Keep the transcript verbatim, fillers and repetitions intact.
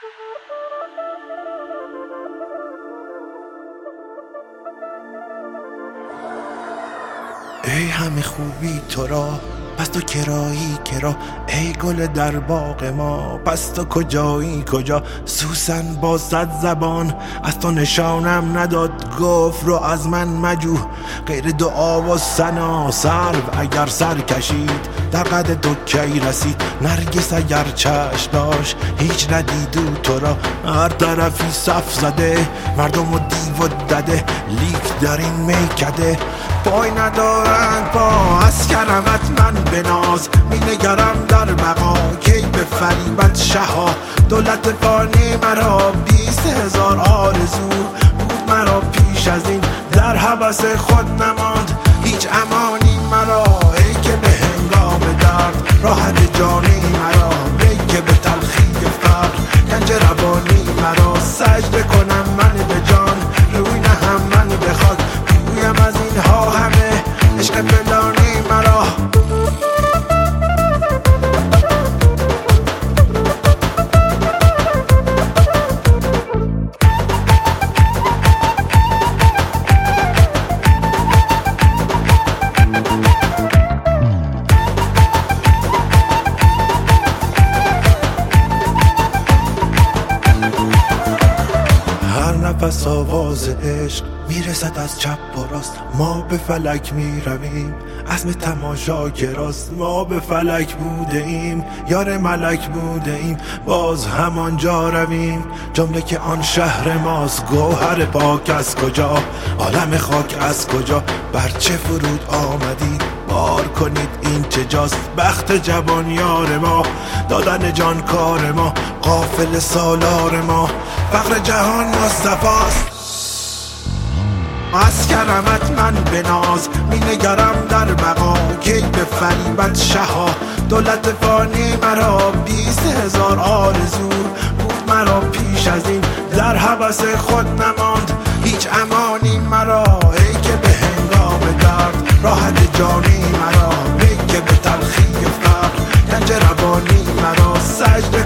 ای همه خوبی تو را پس تو کرایی کرا، ای گل در باغ ما پس تو کجایی کجا. سوسن با صد زبان از تو نشانم نداد، گفت رو از من مجو غیر دعا و ثنا. سرو اگر سر کشید در قد تو کی رسید، نرگس اگر چشم داشت هیچ ندیدو تو را. هر طرفی صف زده مردم و دیو و دده، لیک در این میکده پای ندارند پا. از کرمت من بناز می نگرم در بقا، کی به فریبت شها. دولت فانی مرا بیست هزار آرزو بود مرا پیش از این، در هوس خود نماند هیچ امانی مرا. ای که به هنگام درد راحت جانی مرا، ای که به تلخی فقر گنج روانی مرا. سجده کنم من به جان روی نهم من به خاک، بگویم از اینها همه عشق فلانی مرا. نفس آواز عشق میرسد از چپ و راست، ما به فلک میرویم عزم تماشا گراست. ما به فلک بوده ایم یار ملک بوده ایم، باز همانجا رویم جمله که آن شهر ماست. گوهر پاک از کجا عالم خاک از کجا، بر چه فرود آمدید بار کنید این چه جاست. بخت جوان یار ما دادن جان کار ما، قافل سالار ما فقر جهان مصطفاست. از کرمت من بناز می نگرم در بقا، کی به فریبت شها. دولت فانی مرا بیست هزار آرزو بود مرا پیش از این، در هوس خود نماند هیچ امانی مرا. ای که به هنگام درد راحت جانی مرا، ای که به تلخی فقر گنج روانی مرا. سجده